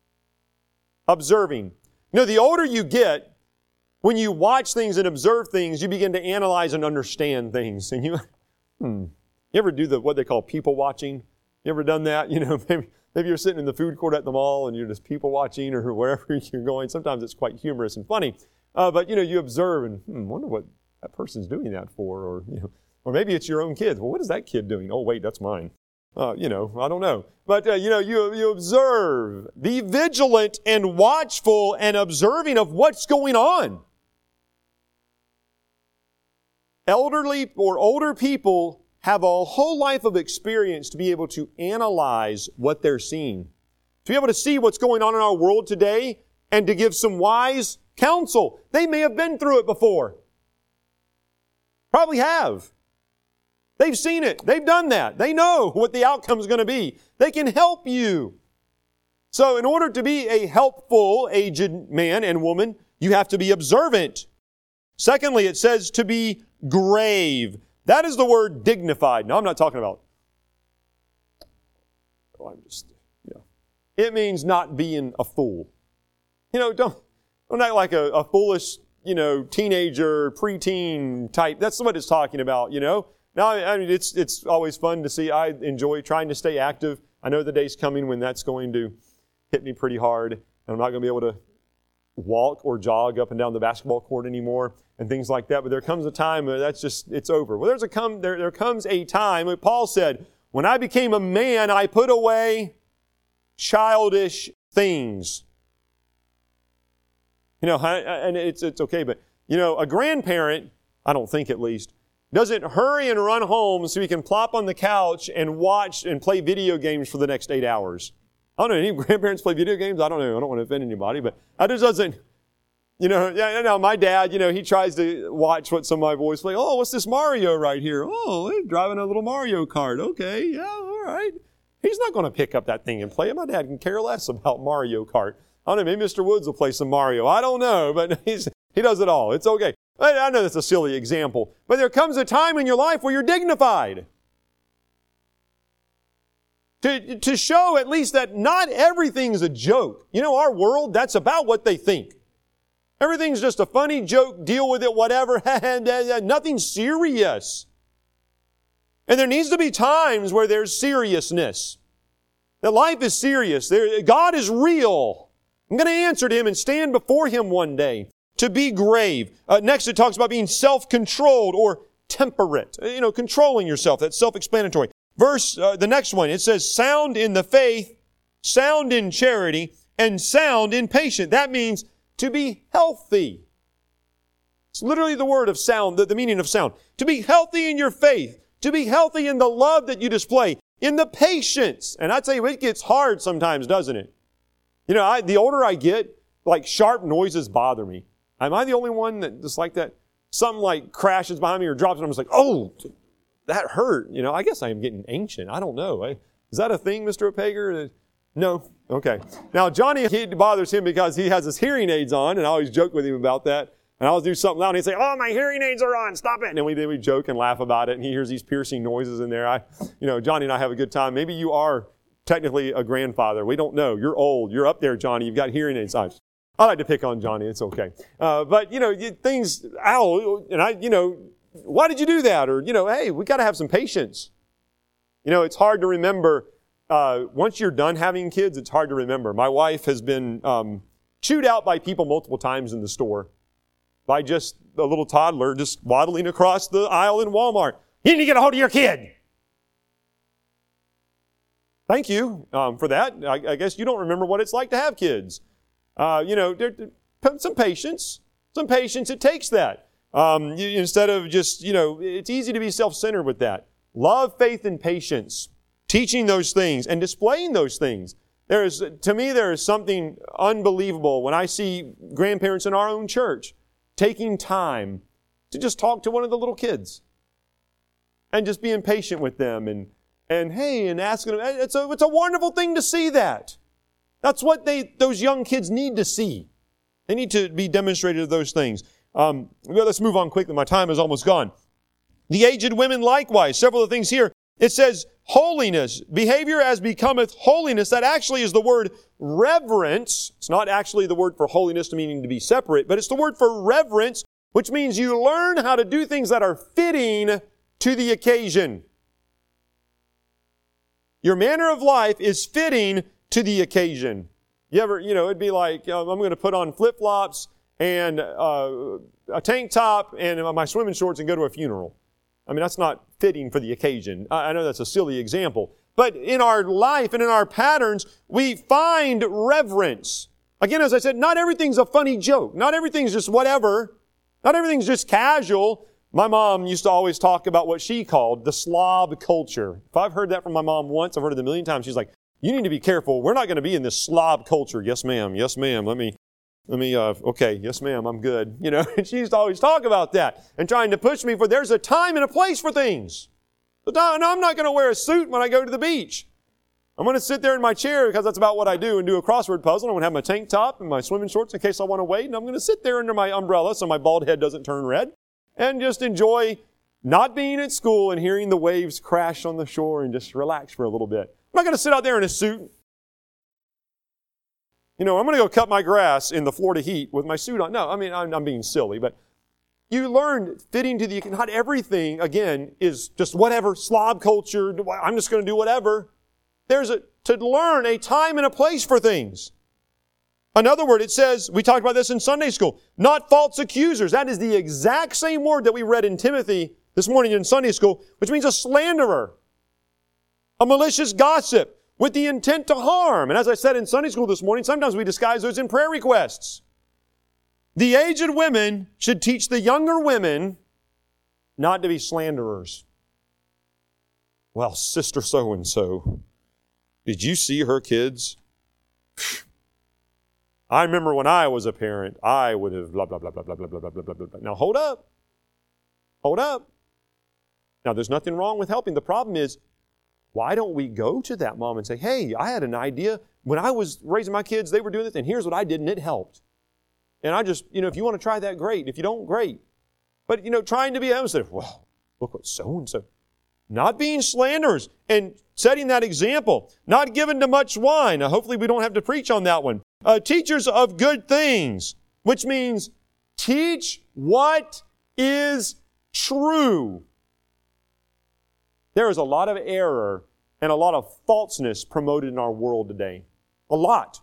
Observing. You know, the older you get, when you watch things and observe things, you begin to analyze and understand things. And you, hmm, you ever do the what they call people watching? You ever done that? You know, maybe, maybe you're sitting in the food court at the mall and you're just people watching or wherever you're going. Sometimes it's quite humorous and funny. Uh, but, you know, you observe and, hmm, wonder what that person's doing that for, or, you know, or maybe it's your own kids. Well, what is that kid doing? Oh, wait, that's mine. Uh, you know, I don't know. But, uh, you know, you, you observe. Be vigilant and watchful and observing of what's going on. Elderly or older people have a whole life of experience to be able to analyze what they're seeing. To be able to see what's going on in our world today and to give some wise counsel. They may have been through it before. Probably have. They've seen it. They've done that. They know what the outcome is going to be. They can help you. So in order to be a helpful aged man and woman, you have to be observant. Secondly, it says to be grave. That is the word dignified. Now, I'm not talking about, oh, I'm just, you know, it means not being a fool. You know, don't, don't act like a, a foolish, you know, teenager, preteen type. That's what it's talking about, you know. Now, I mean, it's it's always fun to see. I enjoy trying to stay active. I know the day's coming when that's going to hit me pretty hard. And I'm not going to be able to walk or jog up and down the basketball court anymore and things like that. But there comes a time where that's just, it's over. Well, there's a come there, there comes a time, like Paul said, when I became a man, I put away childish things. You know, and it's it's okay, but, you know, a grandparent, I don't think at least, doesn't hurry and run home so he can plop on the couch and watch and play video games for the next eight hours. I don't know, any grandparents play video games? I don't know. I don't want to offend anybody, but I just doesn't, you know, yeah, now my dad, you know, he tries to watch what some of my boys play. Oh, what's this Mario right here? Oh, they're driving a little Mario Kart. Okay, yeah, all right. He's not going to pick up that thing and play it. My dad can care less about Mario Kart. I don't know, maybe Mister Woods will play some Mario. I don't know, but he's, he does it all. It's okay. I know that's a silly example, but there comes a time in your life where you're dignified. To, to show at least that not everything is a joke. You know, our world, that's about what they think. Everything's just a funny joke, deal with it, whatever, nothing serious. And there needs to be times where there's seriousness. That life is serious. There, God is real. I'm going to answer to Him and stand before Him one day. To be grave. Uh, next it talks about being self-controlled or temperate. You know, controlling yourself. That's self-explanatory. Verse, uh, the next one, it says, sound in the faith, sound in charity, and sound in patience. That means to be healthy. It's literally the word of sound, the, the meaning of sound. To be healthy in your faith, to be healthy in the love that you display, in the patience. And I tell you, it gets hard sometimes, doesn't it? You know, I, the older I get, like sharp noises bother me. Am I the only one that just like that? Something like crashes behind me or drops and I'm just like, oh, that hurt. You know, I guess I am getting ancient. I don't know. Is that a thing, Mister Opager? No? Okay. Now, Johnny, it bothers him because he has his hearing aids on, and I always joke with him about that. And I always do something loud, and he'd say, oh, my hearing aids are on, stop it. And then we, then we joke and laugh about it, and he hears these piercing noises in there. I, you know, Johnny and I have a good time. Maybe you are technically a grandfather. We don't know. You're old. You're up there, Johnny. You've got hearing aids on. I like to pick on Johnny. It's okay. Uh, but, you know, things, ow, and I, you know, why did you do that? Or, you know, hey, we got to have some patience. You know, it's hard to remember. Uh, once you're done having kids, it's hard to remember. My wife has been um, chewed out by people multiple times in the store by just a little toddler just waddling across the aisle in Walmart. You need to get a hold of your kid. Thank you um, for that. I, I guess you don't remember what it's like to have kids. Uh, you know, there, some patience. Some patience. It takes that. Um, you, instead of just, you know, it's easy to be self-centered with that. Love, faith, and patience. Teaching those things and displaying those things. There is, to me, there is something unbelievable when I see grandparents in our own church taking time to just talk to one of the little kids and just being patient with them and, and hey, and asking them. It's a, it's a wonderful thing to see that. That's what they, those young kids need to see. They need to be demonstrated of those things. Um, let's move on quickly. My time is almost gone. The aged women likewise. Several of the things here. It says holiness, behavior as becometh holiness. That actually is the word reverence. It's not actually the word for holiness meaning to be separate, but it's the word for reverence, which means you learn how to do things that are fitting to the occasion. Your manner of life is fitting to the occasion. You ever, you know, it'd be like, um, I'm going to put on flip-flops and uh, a tank top and my swimming shorts and go to a funeral. I mean, that's not fitting for the occasion. I know that's a silly example. But in our life and in our patterns, we find reverence. Again, as I said, not everything's a funny joke. Not everything's just whatever. Not everything's just casual. My mom used to always talk about what she called the slob culture. If I've heard that from my mom once, I've heard it a million times. She's like, you need to be careful. We're not going to be in this slob culture. Yes, ma'am. Yes, ma'am. Let me... Let me, uh, okay, yes ma'am, I'm good. You know, and she used to always talk about that and trying to push me for there's a time and a place for things. But no, no, I'm not going to wear a suit when I go to the beach. I'm going to sit there in my chair because that's about what I do and do a crossword puzzle. I'm going to have my tank top and my swimming shorts in case I want to wade. And I'm going to sit there under my umbrella so my bald head doesn't turn red and just enjoy not being at school and hearing the waves crash on the shore and just relax for a little bit. I'm not going to sit out there in a suit. You know, I'm going to go cut my grass in the Florida heat with my suit on. No, I mean, I'm, I'm being silly, but you learn fitting to the, not everything, again, is just whatever, slob culture, I'm just going to do whatever. There's a, to learn a time and a place for things. Another word, it says, we talked about this in Sunday school, not false accusers. That is the exact same word that we read in Timothy this morning in Sunday school, which means a slanderer, a malicious gossip, with the intent to harm. And as I said in Sunday school this morning, sometimes we disguise those in prayer requests. The aged women should teach the younger women not to be slanderers. Well, sister so-and-so, did you see her kids? I remember when I was a parent, I would have blah, blah, blah, blah, blah, blah, blah, blah, blah, blah, blah. Now hold up. Hold up. Now there's nothing wrong with helping. The problem is, why don't we go to that mom and say, hey, I had an idea. When I was raising my kids, they were doing this, and here's what I did, and it helped. And I just, you know, if you want to try that, great. If you don't, great. But, you know, trying to be honest, well, look what so-and-so. Not being slanderers. And setting that example. Not given to much wine. Now, hopefully we don't have to preach on that one. Uh, teachers of good things, which means teach what is true. There is a lot of error and a lot of falseness promoted in our world today. A lot.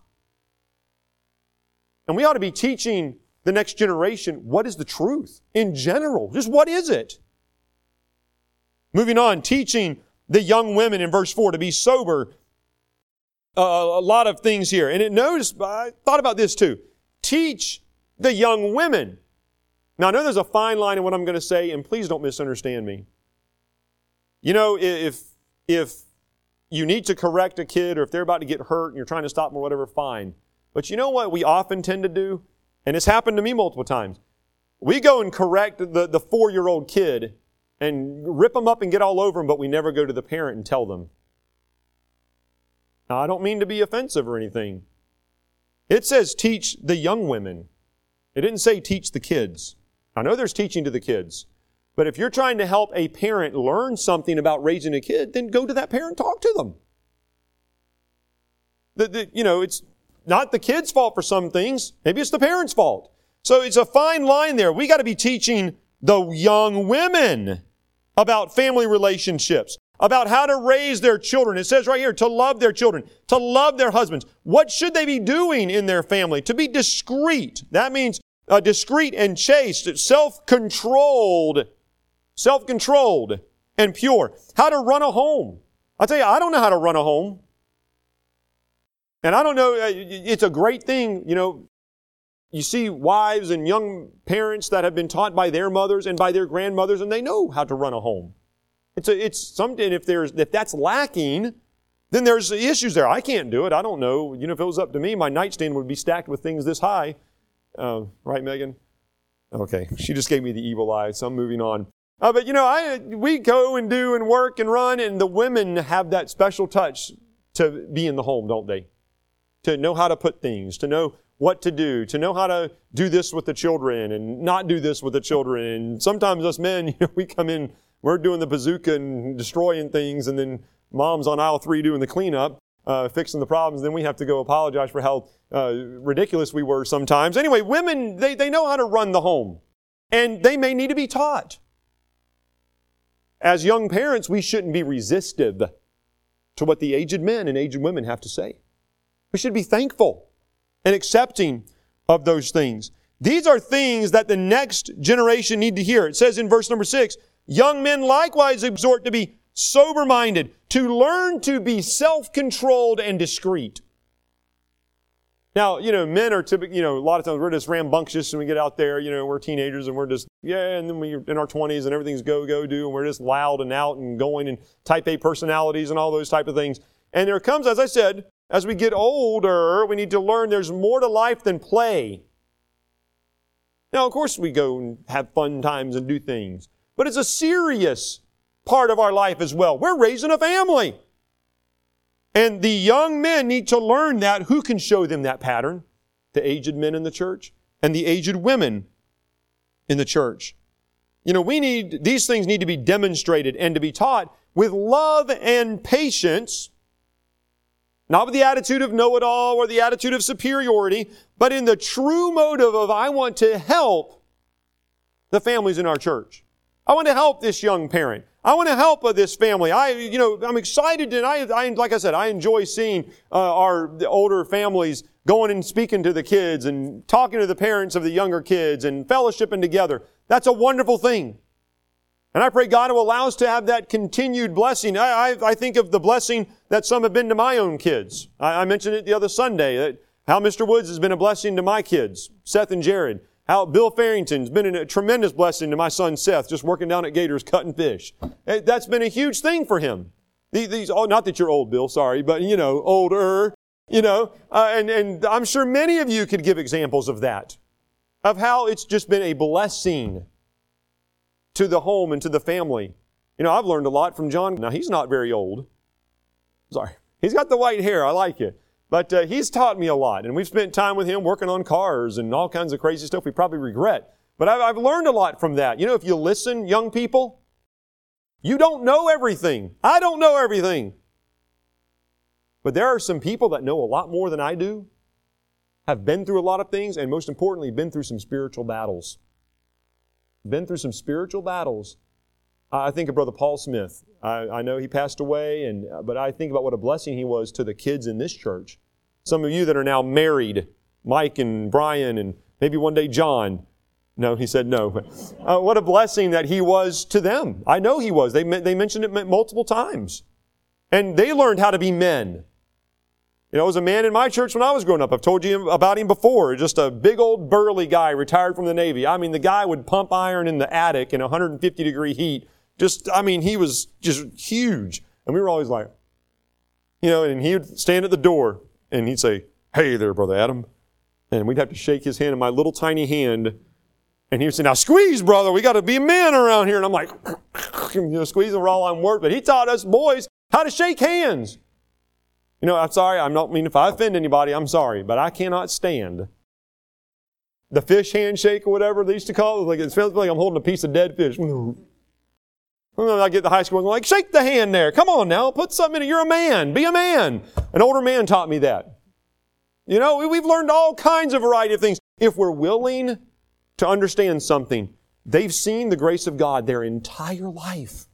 And we ought to be teaching the next generation what is the truth in general. Just what is it? Moving on, teaching the young women in verse four to be sober. Uh, a lot of things here. And it notice, I thought about this too. Teach the young women. Now I know there's a fine line in what I'm going to say, and please don't misunderstand me. You know, if, if you need to correct a kid or if they're about to get hurt and you're trying to stop them or whatever, fine. But you know what we often tend to do? And it's happened to me multiple times. We go and correct the, the four-year-old kid and rip them up and get all over them, but we never go to the parent and tell them. Now, I don't mean to be offensive or anything. It says teach the young women. It didn't say teach the kids. I know there's teaching to the kids. But if you're trying to help a parent learn something about raising a kid, then go to that parent, talk to them. The, the, you know, it's not the kid's fault for some things. Maybe it's the parent's fault. So it's a fine line there. We got to be teaching the young women about family relationships, about how to raise their children. It says right here, to love their children, to love their husbands. What should they be doing in their family? To be discreet. That means uh, discreet and chaste, self-controlled, self-controlled and pure. How to run a home. I'll tell you, I don't know how to run a home. And I don't know, it's a great thing, you know, you see wives and young parents that have been taught by their mothers and by their grandmothers, and they know how to run a home. It's a, it's something, if there's, if that's lacking, then there's issues there. I can't do it. I don't know. You know, if it was up to me, my nightstand would be stacked with things this high. Uh, right, Megan? Okay. She just gave me the evil eye, so I'm moving on. Uh, but you know, I, we go and do and work and run, and the women have that special touch to be in the home, don't they? To know how to put things, to know what to do, to know how to do this with the children and not do this with the children. And sometimes us men, you know, we come in, we're doing the bazooka and destroying things, and then mom's on aisle three doing the cleanup, uh, fixing the problems. Then we have to go apologize for how uh, ridiculous we were sometimes. Anyway, women, they, they know how to run the home, and they may need to be taught. As young parents, we shouldn't be resistive to what the aged men and aged women have to say. We should be thankful and accepting of those things. These are things that the next generation need to hear. It says in verse number six, young men likewise exhort to be sober-minded, to learn to be self-controlled and discreet. Now, you know, men are typically, you know, a lot of times we're just rambunctious and we get out there, you know, we're teenagers and we're just, yeah, and then we're in our twenties and everything's go, go, do, and we're just loud and out and going and type A personalities and all those type of things. And there comes, as I said, as we get older, we need to learn there's more to life than play. Now, of course, we go and have fun times and do things, but it's a serious part of our life as well. We're raising a family. And the young men need to learn that. Who can show them that pattern? The aged men in the church and the aged women in the church. You know, we need, these things need to be demonstrated and to be taught with love and patience. Not with the attitude of know-it-all or the attitude of superiority, but in the true motive of I want to help the families in our church. I want to help this young parent. I want to help uh, this family. I, you know, I'm excited, and I, I like I said, I enjoy seeing uh, our the older families going and speaking to the kids and talking to the parents of the younger kids and fellowshipping together. That's a wonderful thing. And I pray God will allow us to have that continued blessing. I, I, I think of the blessing that some have been to my own kids. I, I mentioned it the other Sunday, that how Mister Woods has been a blessing to my kids, Seth and Jared. How Bill Farrington's been a tremendous blessing to my son Seth, just working down at Gators cutting fish. That's been a huge thing for him. These, these oh, not that you're old, Bill, sorry, but, you know, older, you know. Uh, and, and I'm sure many of you could give examples of that, of how it's just been a blessing to the home and to the family. You know, I've learned a lot from John. Now, he's not very old. Sorry. He's got the white hair. I like it. But uh, he's taught me a lot, and we've spent time with him working on cars and all kinds of crazy stuff we probably regret. But I've, I've learned a lot from that. You know, if you listen, young people, you don't know everything. I don't know everything. But there are some people that know a lot more than I do, have been through a lot of things, and most importantly, been through some spiritual battles. Been through some spiritual battles. I think of Brother Paul Smith. I, I know he passed away, and but I think about what a blessing he was to the kids in this church. Some of you that are now married, Mike and Brian, and maybe one day John. No, he said no. But, uh, what a blessing that he was to them. I know he was. They, they mentioned it multiple times. And they learned how to be men. You know, there was a man in my church when I was growing up. I've told you about him before. Just a big old burly guy, retired from the Navy. I mean, the guy would pump iron in the attic in one hundred fifty degree heat. Just, I mean, he was just huge. And we were always like, you know, and he would stand at the door and he'd say, "Hey there, Brother Adam." And we'd have to shake his hand in my little tiny hand. And he would say, "Now squeeze, brother. We got to be men around here." And I'm like, you know, squeezing for all I'm worth. But he taught us boys how to shake hands. You know, I'm sorry. I'm not mean if I offend anybody. I'm sorry. But I cannot stand the fish handshake or whatever they used to call it. Like, it feels like I'm holding a piece of dead fish. I get to high school and I'm like, shake the hand there. Come on now. Put something in it. You're a man. Be a man. An older man taught me that. You know, we've learned all kinds of variety of things. If we're willing to understand something, they've seen the grace of God their entire life.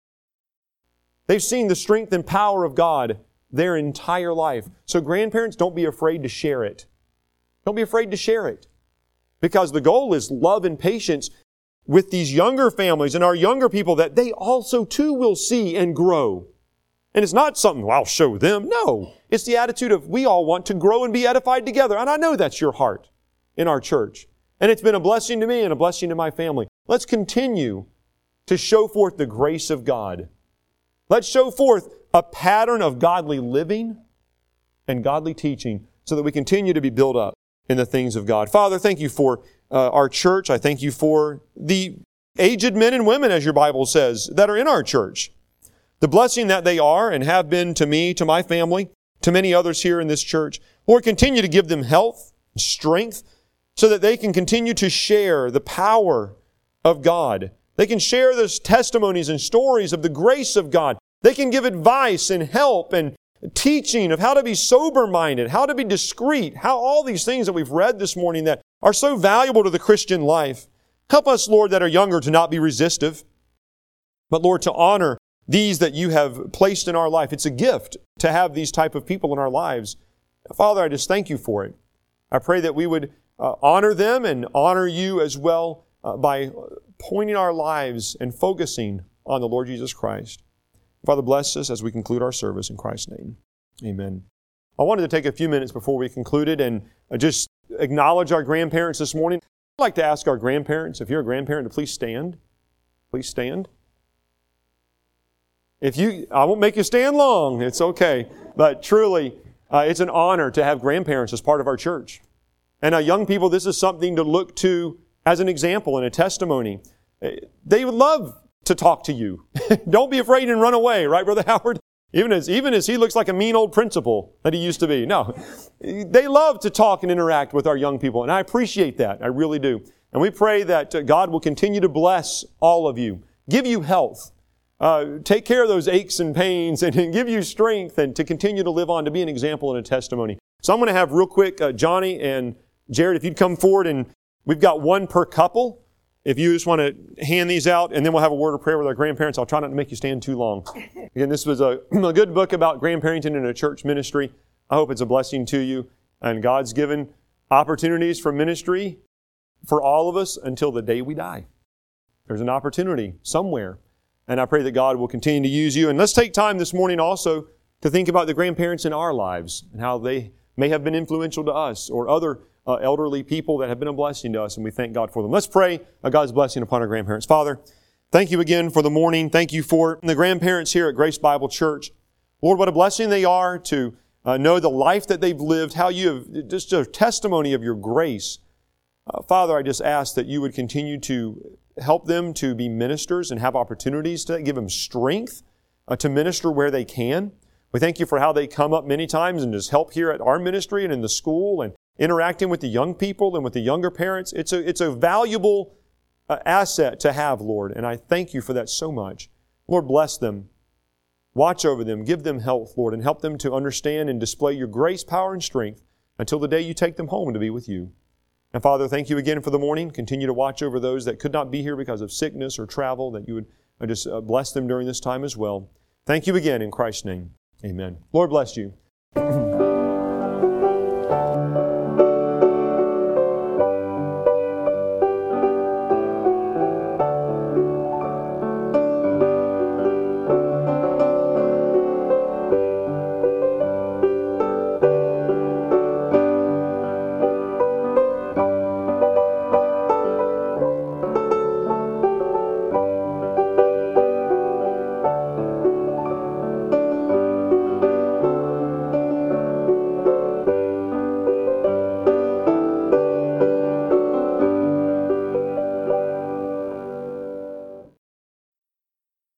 They've seen the strength and power of God their entire life. So grandparents, don't be afraid to share it. Don't be afraid to share it. Because the goal is love and patience with these younger families and our younger people, that they also too will see and grow. And it's not something, well, I'll show them. No. It's the attitude of, we all want to grow and be edified together. And I know that's your heart in our church. And it's been a blessing to me and a blessing to my family. Let's continue to show forth the grace of God. Let's show forth a pattern of godly living and godly teaching so that we continue to be built up in the things of God. Father, thank you for uh, our church. I thank you for the aged men and women, as your Bible says, that are in our church. The blessing that they are and have been to me, to my family, to many others here in this church. Lord, continue to give them health, strength, so that they can continue to share the power of God. They can share those testimonies and stories of the grace of God. They can give advice and help and teaching of how to be sober-minded, how to be discreet, how all these things that we've read this morning that are so valuable to the Christian life. Help us, Lord, that are younger to not be resistive, but Lord, to honor these that you have placed in our life. It's a gift to have these type of people in our lives. Father, I just thank you for it. I pray that we would uh, honor them and honor you as well uh, by pointing our lives and focusing on the Lord Jesus Christ. Father, bless us as we conclude our service in Christ's name. Amen. I wanted to take a few minutes before we concluded and just acknowledge our grandparents this morning. I'd like to ask our grandparents, if you're a grandparent, to please stand. Please stand. If you, I won't make you stand long. It's okay. But truly, uh, it's an honor to have grandparents as part of our church. And uh, young people, this is something to look to as an example and a testimony. They would love to talk to you. Don't be afraid and run away, right, Brother Howard? Even as, even as he looks like a mean old principal that he used to be. No, they love to talk and interact with our young people, and I appreciate that. I really do. And we pray that God will continue to bless all of you, give you health, uh, take care of those aches and pains, and, and give you strength, and to continue to live on, to be an example and a testimony. So I'm going to have real quick, uh, Johnny and Jared, if you'd come forward, and we've got one per couple. If you just want to hand these out, and then we'll have a word of prayer with our grandparents. I'll try not to make you stand too long. Again, this was a, a good book about grandparenting in a church ministry. I hope it's a blessing to you. And God's given opportunities for ministry for all of us until the day we die. There's an opportunity somewhere. And I pray that God will continue to use you. And let's take time this morning also to think about the grandparents in our lives and how they may have been influential to us or other Uh, elderly people that have been a blessing to us, and we thank God for them. Let's pray uh, God's blessing upon our grandparents. Father, thank you again for the morning. Thank you for the grandparents here at Grace Bible Church. Lord, what a blessing they are to uh, know the life that they've lived, how you have, just a testimony of your grace. Uh, Father, I just ask that you would continue to help them to be ministers and have opportunities to give them strength uh, to minister where they can. We thank you for how they come up many times and just help here at our ministry and in the school and interacting with the young people and with the younger parents. It's a, it's a valuable uh, asset to have, Lord, and I thank you for that so much. Lord, bless them. Watch over them, give them health, Lord, and help them to understand and display your grace, power, and strength until the day you take them home to be with you. And Father, thank you again for the morning. Continue to watch over those that could not be here because of sickness or travel, that you would just bless them during this time as well. Thank you again in Christ's name. Amen. Lord bless you.